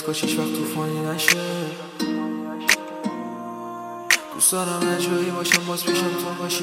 کاش هیچ وقت طوفانی نشه. دوست دارم هر جایی باشم باز پیشم تو باشی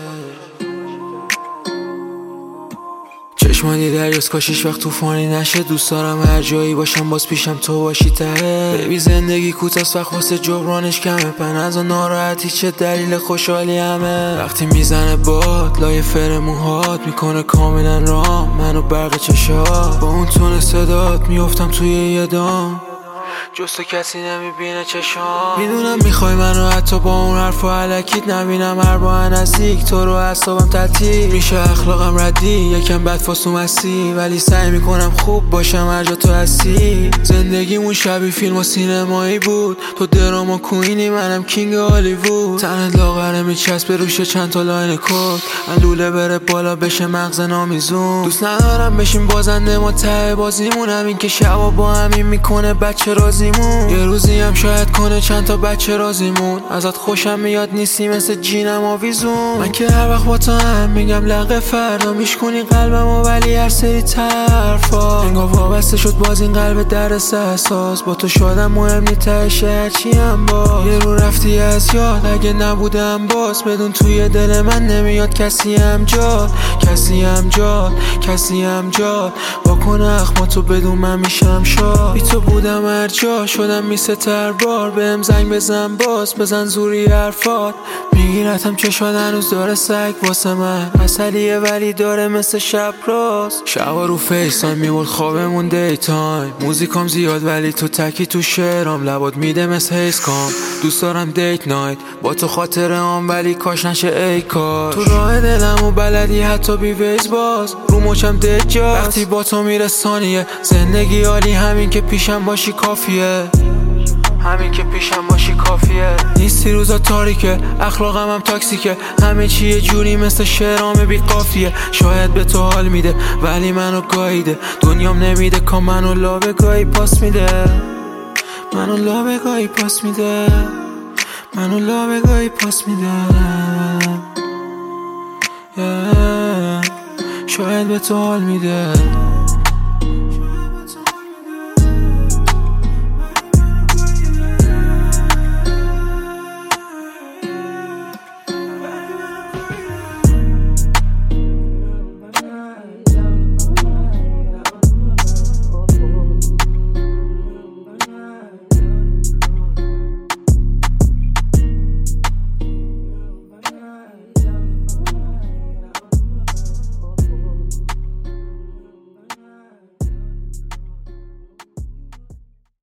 چشمانی دریاست کاش هیچ وقت طوفانی نشه. دوست دارم هر جایی باشم باز پیشم تو باشی ببین زندگی کوتاست وقت واسه جبرانش کمه. پنز و ناراحتی چه دلیل خوشحالی همه. وقتی میزنه باد لای فر موهات میکنه کاملا رام منو برق چشات. با اون تون صدات میافتم توی یه دام جز تو کسی نمیبینه چشام. میدونم میخوای منو حتی با اون حرف و علکیت نبینم هر با نزدیک تو رو اعصابم تعطیل میشه. اخلاقم ردی یکم بد فاسوم هستی ولی سعی میکنم خوب باشم هر جا تو هستی. زندگیمون شبیه فیلم و سینمایی بود. تو دراما کوینی منم کینگ هالیوود. تنت لاغره میچسبه روش چند تا لاین کد لوله بره بالا بشه مغز نامیزون. دوست ندارم بشیم بازنده ما ته بازیمون. همین که شبا با همین میکنه بچه رازیمون. یه روزی هم شاید کنه چند تا بچه رازیمون. ازت خوشم میاد نیستی مثل جینم آویزون. من که هر وقت با تو هم میگم لقه فردا میشکنی قلبمو ولی هر سری طرفا انگار وابسته شد باز این قلب درس احساس. با تو شادم مهم نی تهش هرچی هم باز. یه رو رفتی از یاد اگه نبودم باز بدون توی دل من نمیاد کسی هم جاد کسی هم جاد واکن اخما تو بدون من میشم شاد. بی تو بودم هر جا شدم میسه تربار. بهم زنگ بزن باز بزن زوری حرفات میگیرتم چشات هنوز داره سگ واسه من اصلیه ولی داره مثل شب راست. شبا رو فیسان میبرد خوابمون دی تایم. موزیکام زیاد ولی تو تکی تو شعرام لبات میده مثل هیسکام. دوست دارم دیت نایت با تو خاطره هم ولی کاش نشه ای کاش. تو راه دلم و بلدی حتی بی ویز باز رو مچم دجاست. وقتی با تو میره ثانیه زندگی عالی همین که پیشم باشی کافیه. نیستی روزا تاریکه اخلاقم هم تاکسیکه. همه چی یه جوری مثل شعرام بی قافیه. شاید به تو حال میده ولی منو گاییده. دنیام نمیده که منو لابه گاهی پاس میده. شاید به تو حال میده.